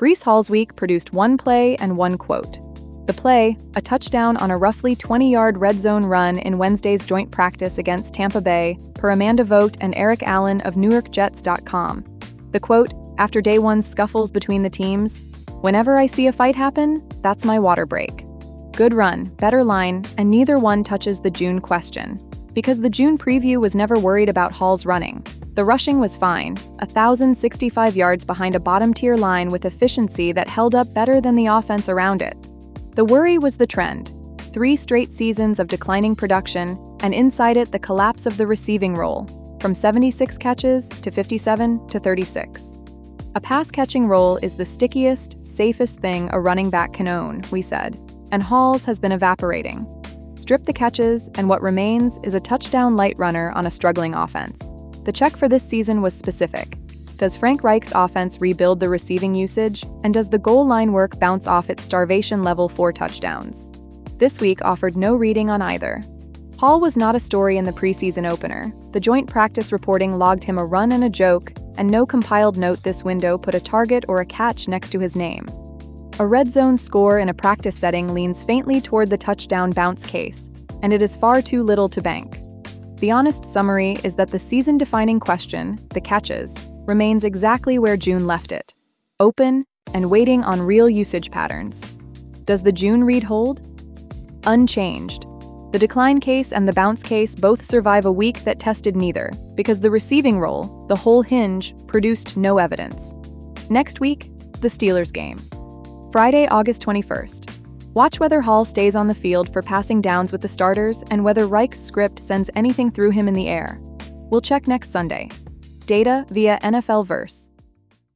Breece Hall's week produced one play and one quote. The play, a touchdown on a roughly 20-yard red zone run in Wednesday's joint practice against Tampa Bay, per Amanda Vogt and Eric Allen of NewYorkJets.com. The quote, after day one's scuffles between the teams, "Whenever I see a fight happen, that's my water break." Good run, better line, and neither one touches the June question. Because the June preview was never worried about Hall's running. The rushing was fine, 1,065 yards behind a bottom-tier line with efficiency that held up better than the offense around it. The worry was the trend, 3 straight seasons of declining production, and inside it the collapse of the receiving role, from 76 catches to 57 to 36. A pass-catching role is the stickiest, safest thing a running back can own, we said, and Hall's has been evaporating. Strip the catches, and what remains is a touchdown light runner on a struggling offense. The check for this season was specific. Does Frank Reich's offense rebuild the receiving usage, and does the goal line work bounce off its starvation level 4 touchdowns? This week offered no reading on either. Hall was not a story in the preseason opener. The joint practice reporting logged him a run and a joke, and no compiled note this window put a target or a catch next to his name. A red zone score in a practice setting leans faintly toward the touchdown bounce case, and it is far too little to bank. The honest summary is that the season-defining question, the catches, remains exactly where June left it, open and waiting on real usage patterns. Does the June read hold? Unchanged. The decline case and the bounce case both survive a week that tested neither, because the receiving role, the whole hinge, produced no evidence. Next week, the Steelers game. Friday, August 21st. Watch whether Hall stays on the field for passing downs with the starters and whether Reich's script sends anything through him in the air. We'll check next Sunday. Data via NFL Verse.